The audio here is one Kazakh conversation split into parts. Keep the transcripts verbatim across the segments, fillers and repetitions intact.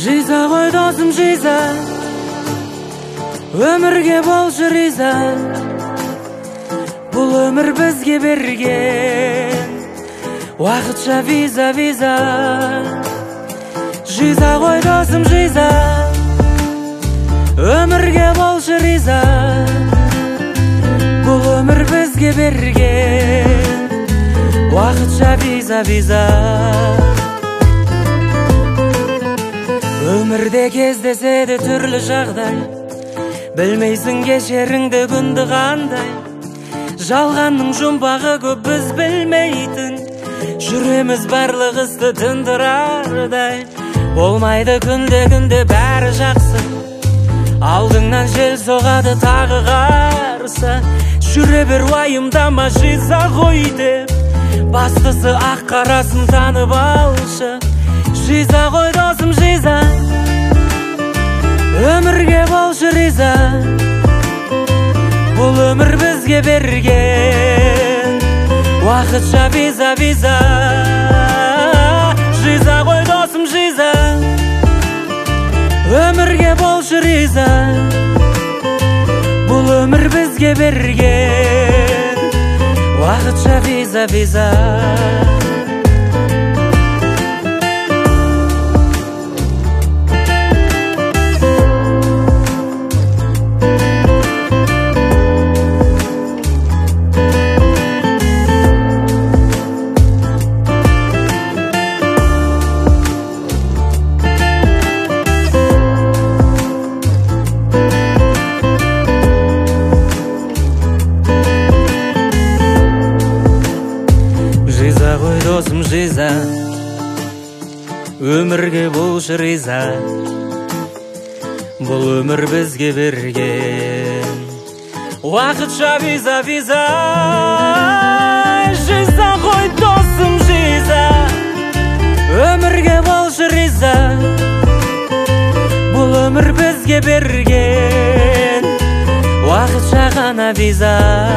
Жиза ғой досым, жиза, өмірге болшы риза. Бұл өмір бізге берген уақытша виза, виза. Жиза ғой досым, жиза, өмірге болшы риза. Бұл өмір бізге берген уақытша виза, виза. Өмірде кездеседі түрлі жағдай, білмейсің кешеріңді күнді қандай. Жалғанның жұмбағы көп біз білмейтін, жүреміз барлық істі тындырардай. Болмайды күнде күнде бәрі жақсы, алдыңнан жел соғады тағы қарсы. Жүре бер уайымдама, жиза ғой деп, бастысы ақ қарасын танып алшы. Жиза ғой досым, жиза, өмірге болшы риза. Бұл өмір бізге берген уақытша виза, виза. Жиза ғой досым, жиза, өмірге болшы риза. Бұл өмір бізге берген уақытша виза, виза. Жиза ғой досым, жиза, өмірге болшы риза. Бұл өмір бізге берген уақытша виза, виза. Жиза ғой досым, жиза, өмірге болшы риза. Бұл өмір бізге берген уақытша ғана виза.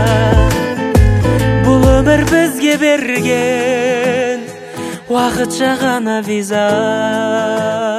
Бұл өмір бізге берген уақытша ғана виза.